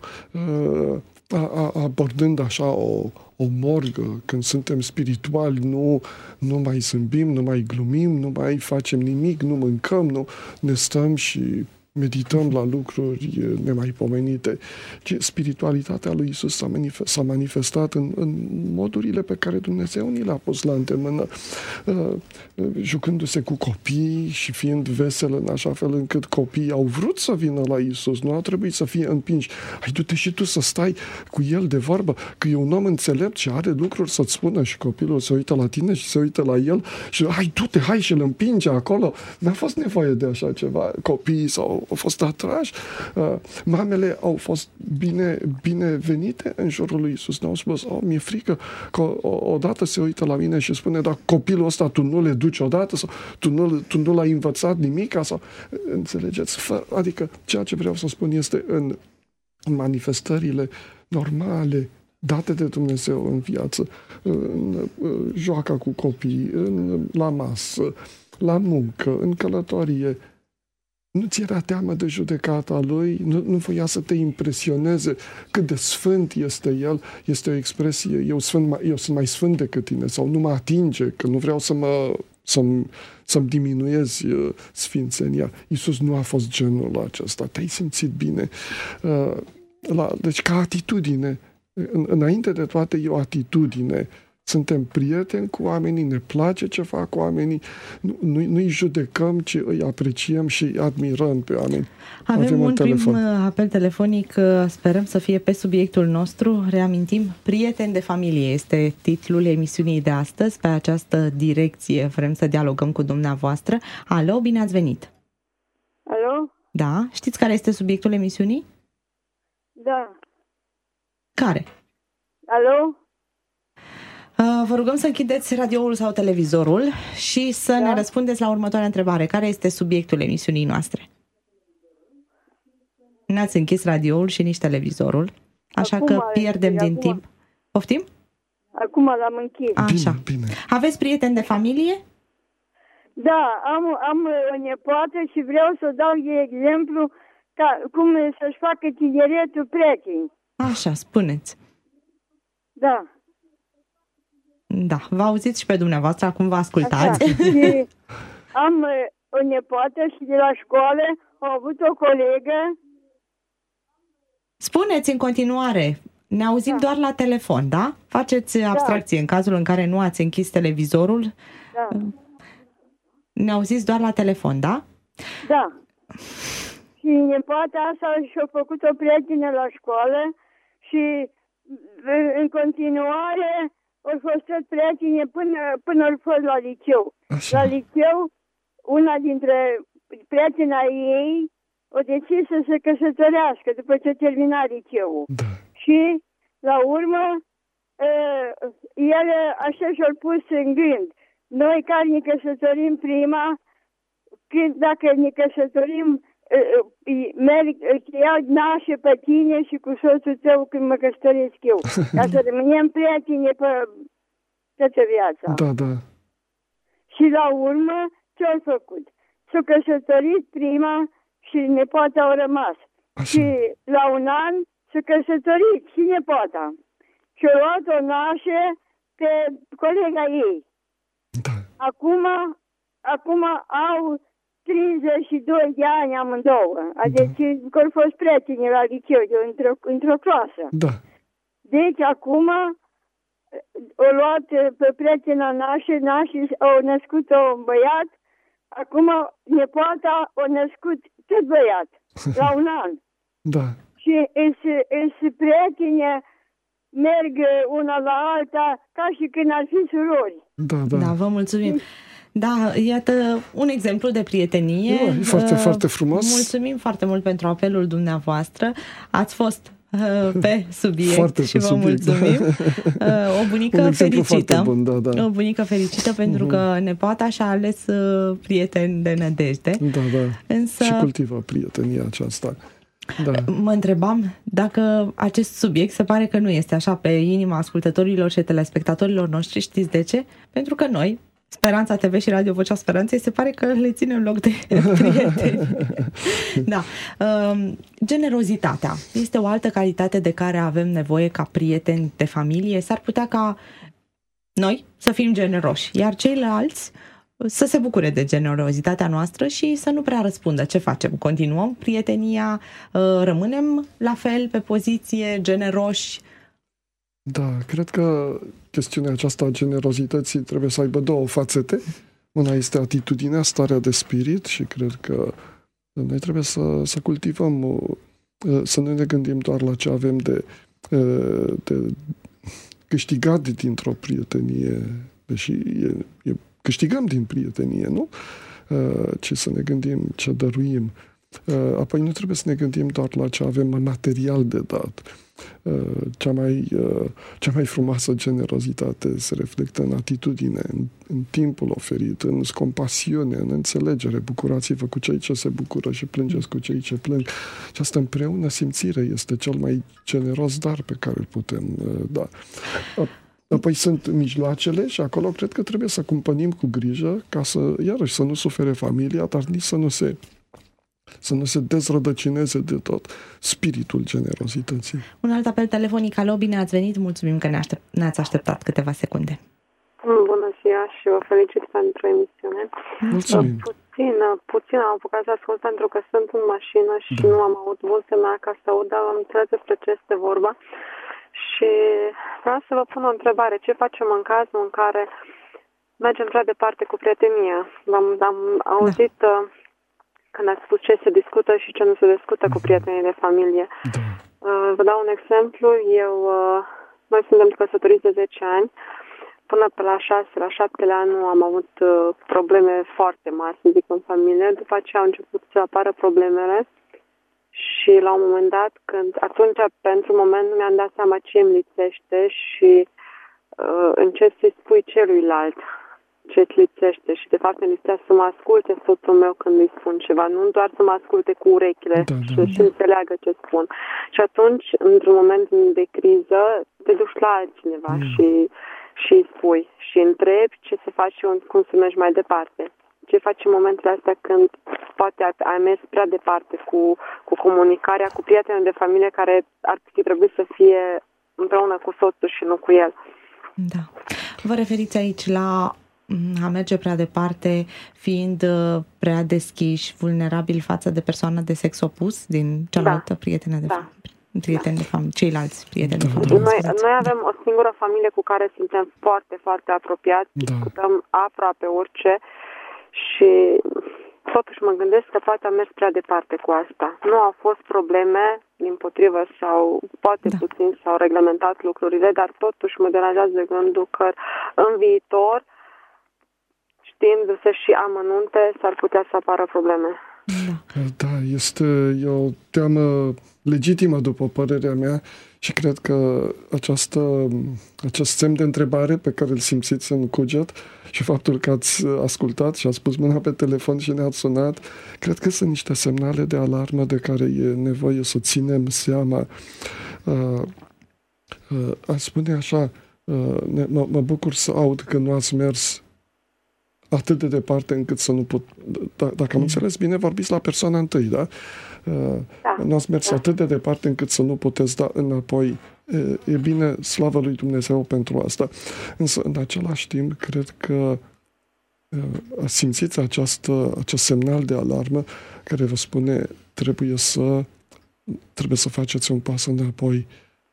abordând așa o morgă, când suntem spirituali, nu mai zâmbim, nu mai glumim, nu mai facem nimic, nu mâncăm, nu ne stăm și medităm la lucruri nemaipomenite. Spiritualitatea lui Iisus s-a manifestat în modurile pe care Dumnezeu ni le-a pus la îndemână, jucându-se cu copii și fiind vesel în așa fel încât copiii au vrut să vină la Iisus, nu au trebuit să fie împinși. Hai, du-te și tu să stai cu el de vorbă, că e un om înțelept și are lucruri să-ți spună, și copilul se uită la tine și se uită la el și hai, du-te, hai, și îl împinge acolo. N-a fost nevoie de așa ceva. Copiii au fost atrași. Mamele au fost binevenite în jurul lui Iisus. Ne-au spus, mi-e frică că odată se uită la mine și spune, dar copilul ăsta tu nu le duci odată sau tu nu l-ai învățat nimic? Sau, înțelegeți? Adică ceea ce vreau să spun este în manifestările normale date de Dumnezeu în viață, în joaca cu copii, la masă, la muncă, în călătorie. Nu ți era teamă de judecata lui? Nu voia să te impresioneze cât de sfânt este el? Este o expresie, eu sunt mai sfânt decât tine, sau nu mă atinge, că nu vreau să-mi diminuezi sfințenia. Iisus nu a fost genul acesta. Te-ai simțit bine. Deci ca atitudine, înainte de toate e o atitudine. Suntem prieteni cu oamenii, ne place ce fac oamenii, nu-i judecăm, ci îi apreciem și îi admirăm pe oameni. Avem un prim apel telefonic, sperăm să fie pe subiectul nostru. Reamintim, Prieteni de familie este titlul emisiunii de astăzi. Pe această direcție vrem să dialogăm cu dumneavoastră. Alo, bine ați venit! Alo? Da? Știți care este subiectul emisiunii? Da. Care? Alo? Vă rugăm să închideți radioul sau televizorul și să ne răspundeți la următoarea întrebare. Care este subiectul emisiunii noastre? N-ați închis radioul și nici televizorul, așa Acum că pierdem din timp. Poftim? Acum l-am închis. Așa. Bine. Aveți prieteni de familie? Da, am o nepoată și vreau să dau de exemplu cum să-și facă tineretul prieteni. Așa, spuneți. Da. Da, vă auziți și pe dumneavoastră, acum vă ascultați. Așa. Și am o nepoată și de la școală am avut o colegă. Spuneți în continuare. Ne auzim doar la telefon, da? Faceți abstracție în cazul în care nu ați închis televizorul. Da. Ne auziți doar la telefon, da? Da. Și nepoata asta și-a făcut o prietenă la școală și în continuare au fost tot prietene până au fost la liceu. Așa. La liceu, una dintre prietena ei o decis să se căsătorească după ce termina liceul. Da. Și, la urmă, ele așa și-au pus în gând. Noi care ne căsătorim prima, dacă ne căsătorim, iau nașe pe tine și cu soțul tău când mă căsătoresc eu. Ca să rămânem prieteni pe toată viața. Da, da. Și la urmă, ce-au făcut? S-au căsătorit prima și nepoata au rămas. Așa. Și la un an s-a căsătorit și nepoata. Și au luat o nașe pe colega ei. Da. Acum au 32 de ani amândouă. Adică că au fost prieteni la liceu într-o clasă. Da. Deci acum au luat pe prietena nașe au născut un băiat. Acum nepoata a născut tot băiat, la un an. Da. Și îți prietene merg una la alta ca și când ar fi surori. Da, da. Da, vă mulțumim. Da, iată un exemplu de prietenie. E foarte, foarte frumos. Mulțumim foarte mult pentru apelul dumneavoastră. Ați fost pe subiect foarte și pe vă subiect, mulțumim. O bunică fericită. Bun, da, da. O bunică fericită pentru că nepoata și-a ales prieteni de nădejde. Da, da. Însă, și cultivă prietenia aceasta. Da. Mă întrebam dacă acest subiect se pare că nu este așa pe inima ascultătorilor și telespectatorilor noștri. Știți de ce? Pentru că noi, Speranța TV și Radio Vocea Speranței, se pare că le ținem loc de prieteni. Da. Generozitatea este o altă calitate de care avem nevoie ca prieteni de familie. S-ar putea ca noi să fim generoși, iar ceilalți să se bucure de generozitatea noastră și să nu prea răspundă. Ce facem? Continuăm prietenia? Rămânem la fel pe poziție, generoși? Da, cred că chestiunea aceasta a generozității trebuie să aibă două fațete. Una este atitudinea, starea de spirit și cred că noi trebuie să cultivăm, să nu ne gândim doar la ce avem de câștigat dintr-o prietenie, deși câștigăm din prietenie, nu? Ci să ne gândim ce dăruim. Apoi nu trebuie să ne gândim doar la ce avem material de dat. Cea mai frumoasă generozitate se reflectă în atitudine, în timpul oferit, în compasiune, în înțelegere. Bucurați-vă cu cei ce se bucură și plângeți cu cei ce plâng. Această împreună simțire este cel mai generos dar pe care îl putem da. Apoi sunt mijloacele și acolo cred că trebuie să cumpănim cu grijă ca iarăși să nu sufere familia, dar nici să nu se dezrădăcineze de tot spiritul generozității. Un alt apel telefonic. Alo, bine ați venit, mulțumim că ne-ați așteptat câteva secunde. Bună ziua și vă felicit pentru emisiune. Mulțumim. Puțin am apucat să ascult pentru că sunt în mașină și nu am avut multă mea ca să aud, dar am înțeles despre ce este vorba. Și vreau să vă pun o întrebare. Ce facem în cazul în care mergem prea departe cu prietenia? Am auzit când ați spus ce se discută și ce nu se discută cu prietenii de familie. Da. Vă dau un exemplu. Noi suntem căsătoriți de 10 ani. până pe la 6-7 ani nu am avut probleme foarte mari, să zic, în familie. După aceea au început să apară problemele și la un moment dat, atunci, pentru moment, nu mi-am dat seama ce îmi lipsește și încep să-i spui celuilalt ce îți lipsește și de fapt îmi lipsea să mă asculte soțul meu când îi spun ceva, nu doar să mă asculte cu urechile și înțeleagă ce spun. Și atunci, într-un moment de criză, te duci la altcineva și îi spui și întrebi ce să faci și cum să mergi mai departe. Ce faci în momentele astea când poate ai mers prea departe cu comunicarea cu prietenul de familie care ar fi trebuit să fie împreună cu soțul și nu cu el. Da. Vă referiți aici la a merge prea departe, fiind prea deschiși, vulnerabili față de persoana de sex opus din cealaltă prietenă de familie, ceilalți prieteni de familie. Noi avem o singură familie cu care suntem foarte, foarte apropiați, discutăm aproape orice și totuși mă gândesc că poate am mers prea departe cu asta. Nu au fost probleme, dimpotrivă, sau poate puțin s-au reglementat lucrurile, dar totuși mă deranjează gândul că în viitor, știindu-se și amănunte, s-ar putea să apară probleme. Da, este o teamă legitimă, după părerea mea, și cred că acest semn de întrebare pe care îl simțiți în cuget și faptul că ați ascultat și ați pus mâna pe telefon și ne-ați sunat, cred că sunt niște semnale de alarmă de care e nevoie să ținem seama. Aș spune așa, mă bucur să aud că nu ați mers atât de departe încât să nu pot... Dacă am înțeles bine, vorbiți la persoana întâi, da? Nu ați mers atât de departe încât să nu puteți da înapoi. E bine, slavă lui Dumnezeu pentru asta. Însă, în același timp, cred că simțiți acest semnal de alarmă care vă spune trebuie să faceți un pas înapoi.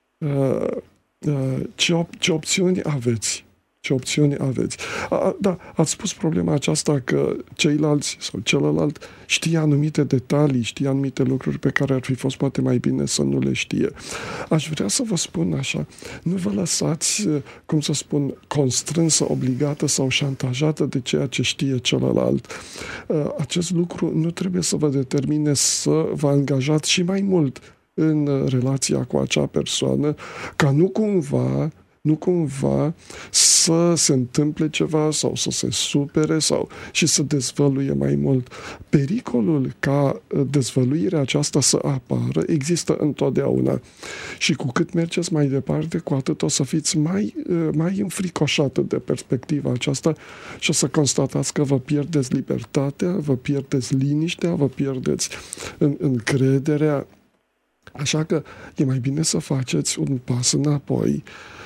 Ce opțiuni aveți? Ce opțiuni aveți? Da, ați spus problema aceasta că ceilalți sau celălalt știe anumite detalii, știe anumite lucruri pe care ar fi fost poate mai bine să nu le știe. Aș vrea să vă spun așa, nu vă lăsați, cum să spun, constrânsă, obligată sau șantajată de ceea ce știe celălalt. Acest lucru nu trebuie să vă determine să vă angajați și mai mult în relația cu acea persoană, ca nu cumva să se întâmple ceva sau să se supere și să dezvăluie mai mult. Pericolul ca dezvăluirea aceasta să apară există întotdeauna. Și cu cât mergeți mai departe, cu atât o să fiți mai înfricoșată de perspectiva aceasta și o să constatați că vă pierdeți libertatea, vă pierdeți liniștea, vă pierdeți încrederea. Așa că e mai bine să faceți un pas înapoi.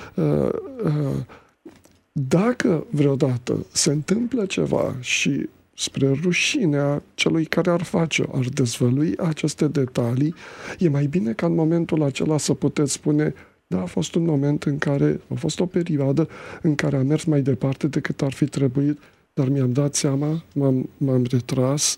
Dacă vreodată se întâmplă ceva și spre rușinea celui care ar dezvălui aceste detalii, e mai bine ca în momentul acela să puteți spune: da, a fost un moment a fost o perioadă în care am mers mai departe decât ar fi trebuit, dar mi-am dat seama, m-am retras.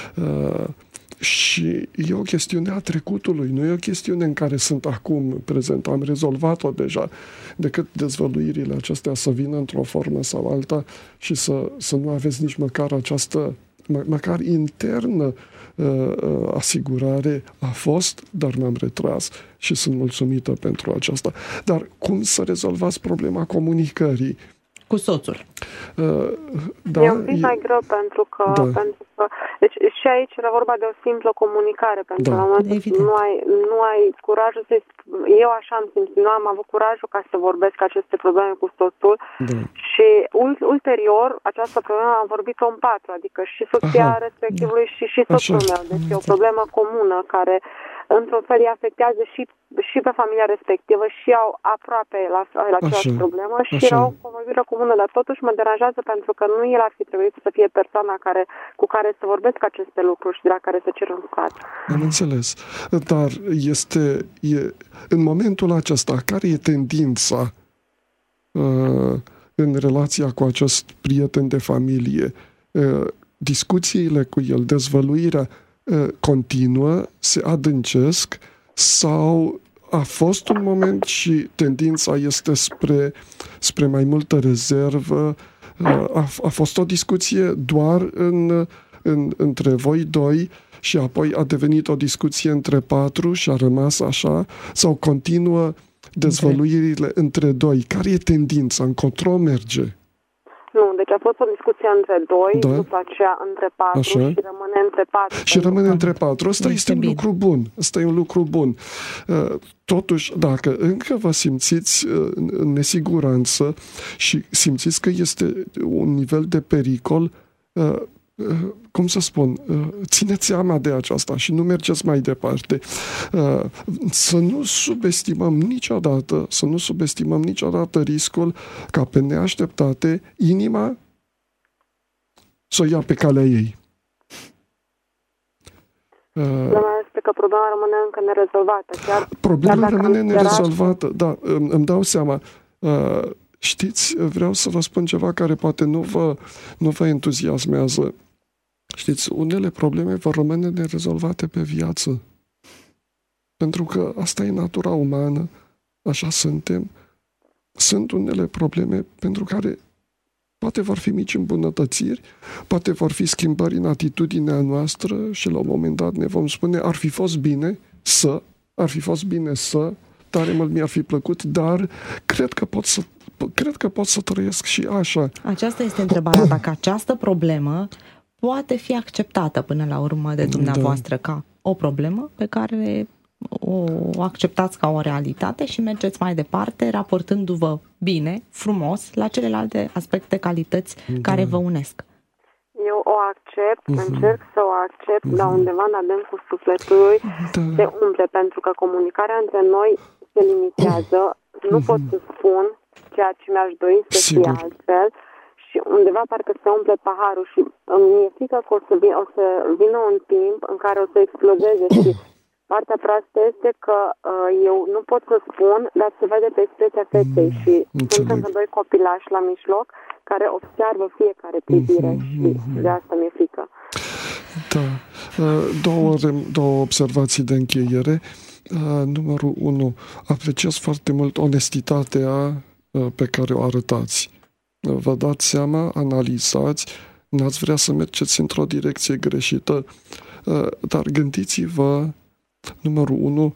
Și e o chestiune a trecutului, nu e o chestiune în care sunt acum prezent, am rezolvat-o deja, decât dezvăluirile acestea să vină într-o formă sau alta și să nu aveți nici măcar această, măcar internă asigurare: a fost, dar m-am retras și sunt mulțumită pentru aceasta. Dar cum să rezolvați problema comunicării? Cu soțul. E un pic mai greu pentru că deci și aici era vorba de o simplă comunicare, pentru că nu ai curajul să eu așa am simțit, nu am avut curajul ca să vorbesc aceste probleme cu soțul și ulterior această problemă am vorbit-o în patru, adică și soția respectivului și soțul meu. Deci e o problemă comună care într-un fel îi afectează și pe familia respectivă și au aproape la aceeași problemă și era o convorbire comună, dar totuși mă deranjează pentru că nu el ar fi trebuit să fie persoana cu care să vorbesc aceste lucruri și de la care să cer un sfat. Am înțeles. Dar în momentul acesta, care e tendința în relația cu acest prieten de familie? Discuțiile cu el, dezvăluirea continuă, se adâncesc sau a fost un moment și tendința este spre mai multă rezervă. A fost o discuție doar între voi doi și apoi a devenit o discuție între patru și a rămas așa? Sau continuă dezvăluirile între doi? Care e tendința? Încotro merge? Nu, deci a fost o discuție între doi, după aceea între patru și rămâne între patru. Și rămâne între patru. Ăsta este un lucru bun. Ăsta e un lucru bun. Totuși, dacă încă vă simțiți în nesiguranță și simțiți că este un nivel de pericol, cum să spun, țineți seama de aceasta și nu mergeți mai departe. Să nu subestimăm niciodată riscul ca pe neașteptate inima să o ia pe calea ei. Problema este că problema rămâne încă nerezolvată. Problema rămâne nerezolvată, da, îmi dau seama. Știți, vreau să vă spun ceva care poate nu vă entuziasmează. Știți, unele probleme vor rămâne nerezolvate pe viață. Pentru că asta e natura umană, așa suntem. Sunt unele probleme pentru care poate vor fi mici îmbunătățiri, poate vor fi schimbări în atitudinea noastră și la un moment dat ne vom spune ar fi fost bine să, tare mult mi-ar fi plăcut, dar cred că pot să trăiesc și așa. Aceasta este întrebarea, dacă această problemă poate fi acceptată până la urmă de dumneavoastră ca o problemă pe care o acceptați ca o realitate și mergeți mai departe raportându-vă bine, frumos, la celelalte aspecte, calități care vă unesc. Eu o accept, încerc să o accept, dar undeva în adâncul sufletului se umple, pentru că comunicarea între noi se limitează. Nu pot să spun ceea ce mi-aș dori să fie altfel și undeva parcă se umple paharul și mi-e frică că o să vină un timp în care o să explodeze și partea proastă este că eu nu pot să spun, dar se vede pe expresia feței și sunt încă doi copilași la mijloc care observă fiecare privire și de asta mi-e frică. Da. Două observații de încheiere. Numărul 1. Apreciez foarte mult onestitatea pe care o arătați. Vă dați seama, analizați, n-ați vrea să mergeți într-o direcție greșită, dar gândiți-vă, numărul 1,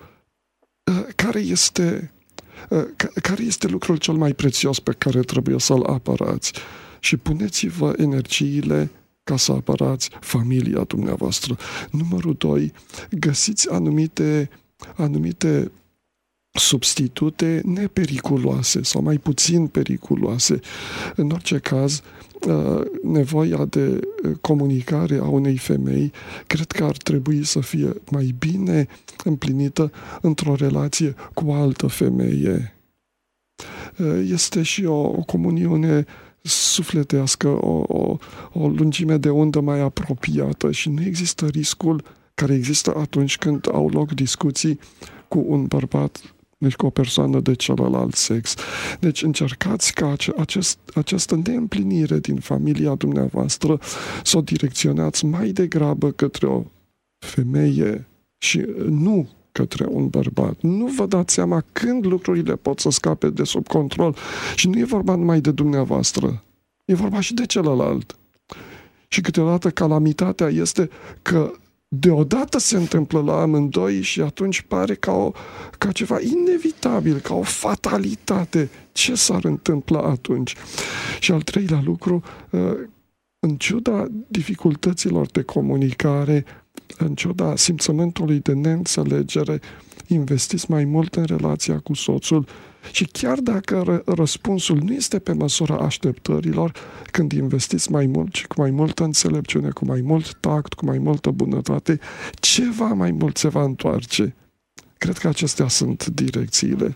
care este lucrul cel mai prețios pe care trebuie să-l apărați și puneți-vă energiile ca să apărați familia dumneavoastră. Numărul 2, găsiți anumite substitute nepericuloase sau mai puțin periculoase. În orice caz, nevoia de comunicare a unei femei cred că ar trebui să fie mai bine împlinită într-o relație cu o altă femeie. Este și o comuniune sufletească, o lungime de undă mai apropiată și nu există riscul care există atunci când au loc discuții cu un bărbat, deci cu o persoană de celălalt sex. Deci încercați ca această neîmplinire din familia dumneavoastră să o direcționați mai degrabă către o femeie și nu către un bărbat. Nu vă dați seama când lucrurile pot să scape de sub control și nu e vorba numai de dumneavoastră, e vorba și de celălalt. Și câteodată calamitatea este că deodată se întâmplă la amândoi și atunci pare ca ceva inevitabil, ca o fatalitate. Ce s-ar întâmpla atunci? Și al treilea lucru, în ciuda dificultăților de comunicare, în ciuda simțământului de neînțelegere, investiți mai mult în relația cu soțul și chiar dacă răspunsul nu este pe măsura așteptărilor, când investiți mai mult și cu mai multă înțelepciune, cu mai mult tact, cu mai multă bunătate, ceva mai mult se va întoarce. Cred că acestea sunt direcțiile.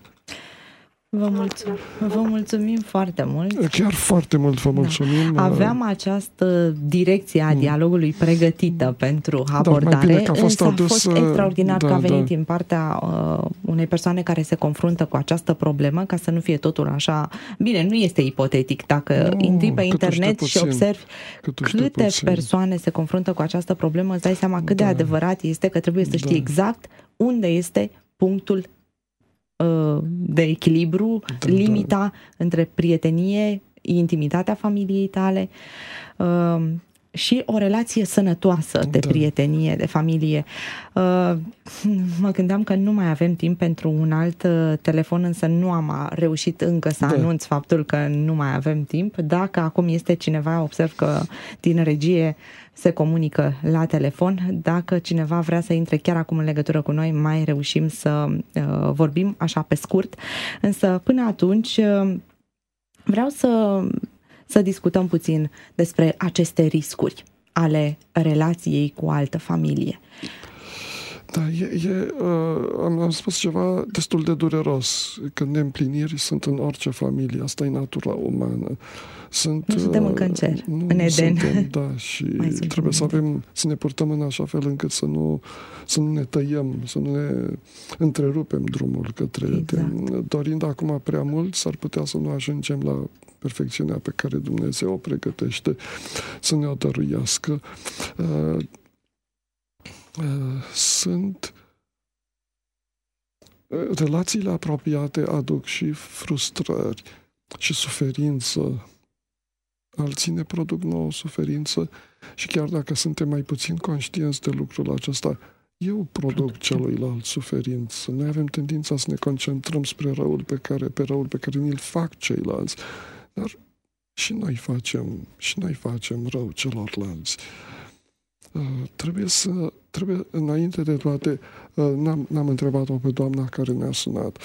Vă mulțumim foarte mult. Chiar foarte mult vă mulțumim. Da. Aveam această direcție a dialogului pregătită pentru abordare, însă a fost extraordinar că a venit din partea unei persoane care se confruntă cu această problemă, ca să nu fie totul așa. Bine, nu este ipotetic. Dacă intri pe internet și observi câte persoane se confruntă cu această problemă, îți dai seama cât de adevărat este că trebuie să știi exact unde este punctul de echilibru, limita între prietenie, intimitatea familiei tale și o relație sănătoasă de prietenie, de familie. Mă gândeam că nu mai avem timp pentru un alt telefon, însă nu am reușit încă să anunț faptul că nu mai avem timp. Dacă acum este cineva, observ că din regie se comunică la telefon, dacă cineva vrea să intre chiar acum în legătură cu noi, mai reușim să vorbim așa pe scurt. Însă până atunci vreau să discutăm puțin despre aceste riscuri ale relației cu altă familie. Da, am spus ceva destul de dureros, că neîmpliniri sunt în orice familie, asta e natura umană. Nu suntem încă în cer, în Eden. Suntem, da, și trebuie să ne purtăm în așa fel încât să nu ne tăiem, să nu ne întrerupem drumul către Eden. Dorind acum prea mult, s-ar putea să nu ajungem la perfecțiunea pe care Dumnezeu o pregătește să ne o dăruiască. Relațiile apropiate aduc și frustrări și suferință. Alții ne produc nouă suferință și chiar dacă suntem mai puțin conștienți de lucrul acesta, eu produc celuilalt suferință. Noi avem tendința să ne concentrăm spre răul pe care ni-l fac ceilalți. Dar și noi facem rău celorlalți. Trebuie înainte de toate, n-am întrebat-o pe doamna care ne-a sunat,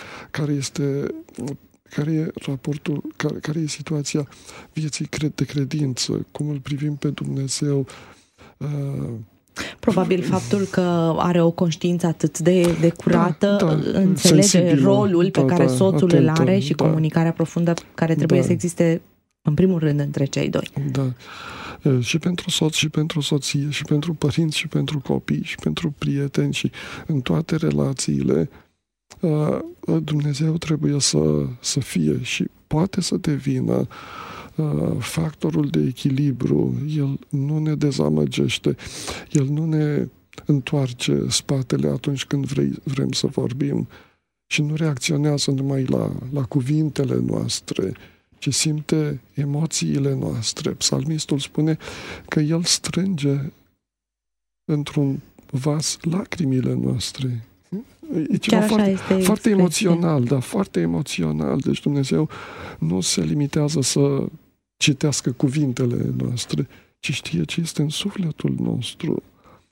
care e raportul, care e situația vieții de credință, cum îl privim pe Dumnezeu. Probabil faptul că are o conștiință atât de curată, înțelege sensibilă, rolul pe care soțul îl are și comunicarea profundă care trebuie să existe în primul rând între cei doi. Da. Și pentru soț, și pentru soție, și pentru părinți, și pentru copii, și pentru prieteni, și în toate relațiile Dumnezeu trebuie să fie și poate să devină factorul de echilibru. El nu ne dezamăgește, El nu ne întoarce spatele atunci când vrem să vorbim și nu reacționează numai la cuvintele noastre, ci simte emoțiile noastre. Psalmistul spune că El strânge într-un vas lacrimile noastre. E ceva foarte emoțional, da, foarte emoțional. Deci Dumnezeu nu se limitează să citească cuvintele noastre, ci știe ce este în sufletul nostru.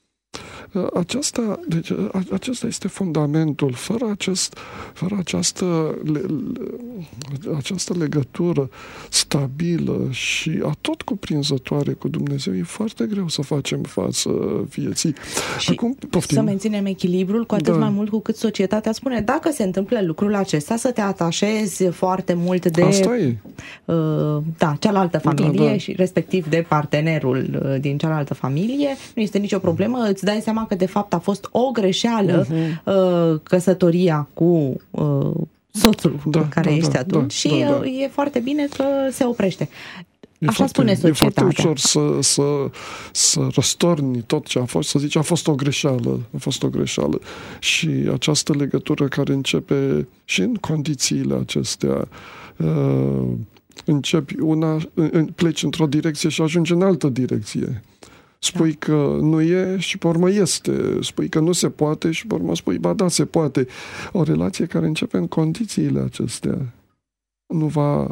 Acesta este fundamentul. Fără această legătură stabilă și atot cuprinzătoare cu Dumnezeu, e foarte greu să facem față vieții. Și acum, să menținem echilibrul, cu atât mai mult cu cât societatea spune, dacă se întâmplă lucrul acesta, să te atașezi foarte mult de cealaltă familie și respectiv de partenerul din cealaltă familie. Nu este nicio problemă, îți dai seama că de fapt a fost o greșeală căsătoria cu soțul care ești atunci și e foarte bine că se oprește. Așa spune societatea. E foarte ușor să răstorni tot ce a fost, să zici a fost o greșeală. Și această legătură care începe și în condițiile acestea, pleci într-o direcție și ajungi în altă direcție. Spui că nu e și pe urmă este. Spui că nu se poate și pe urmă spui, ba da, se poate. O relație care începe în condițiile acestea nu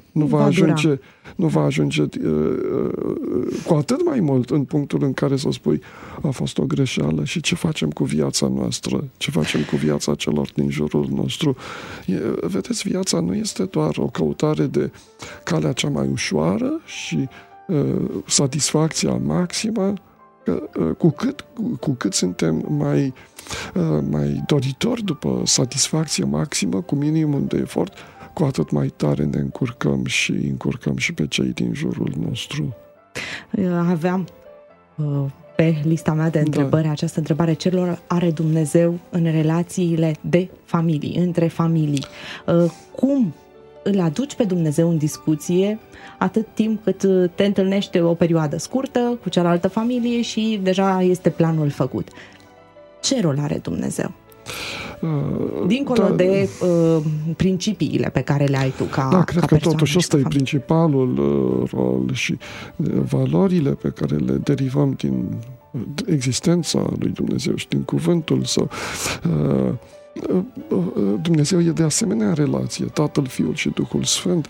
va ajunge cu atât mai mult în punctul în care să spui a fost o greșeală și ce facem cu viața noastră, ce facem cu viața celor din jurul nostru. Vedeți, viața nu este doar o căutare de calea cea mai ușoară și satisfacția maximă, că cu cât suntem mai doritori după satisfacție maximă, cu minimum de efort, cu atât mai tare ne încurcăm și pe cei din jurul nostru. Aveam pe lista mea de întrebări această întrebare: ce rol are Dumnezeu în relațiile de familii, între familii? Cum îl aduci pe Dumnezeu în discuție atât timp cât te întâlnești o perioadă scurtă cu cealaltă familie și deja este planul făcut? Ce rol are Dumnezeu? Dincolo de principiile pe care le ai tu ca Da, cred că totuși ăsta e familie. principalul rol și valorile pe care le derivăm din existența lui Dumnezeu și din cuvântul Său. Dumnezeu e de asemenea relație. Tatăl, Fiul și Duhul Sfânt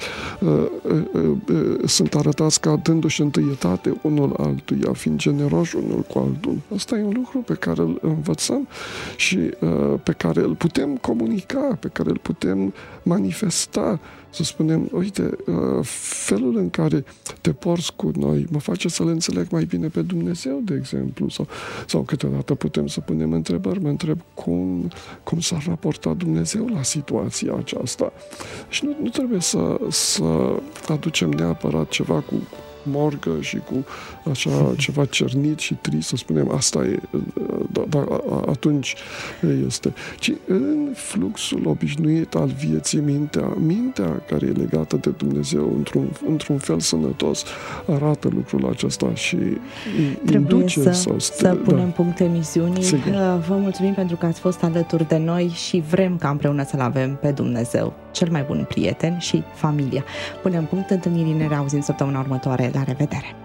sunt arătați ca dându-și întâietate unul altuia, fiind generoși unul cu altul. Asta e un lucru pe care îl învățăm și pe care îl putem comunica, pe care îl putem manifesta. Să spunem, uite, felul în care te porți cu noi mă face să-L înțeleg mai bine pe Dumnezeu, de exemplu. Sau câteodată putem să punem întrebări. Mă întreb cum s-ar raporta Dumnezeu la situația aceasta. Și nu trebuie să aducem neapărat ceva cu morgă și cu așa ceva cernit și trist, să spunem, asta e, atunci este. Ci în fluxul obișnuit al vieții, mintea care e legată de Dumnezeu într-un fel sănătos arată lucrul acesta și induce să punem punct emisiunii. Sigur. Vă mulțumim pentru că ați fost alături de noi și vrem ca împreună să-L avem pe Dumnezeu, cel mai bun prieten și familia. Punem punct întâlnirii, ne reauzim săptămâna următoare. La revedere!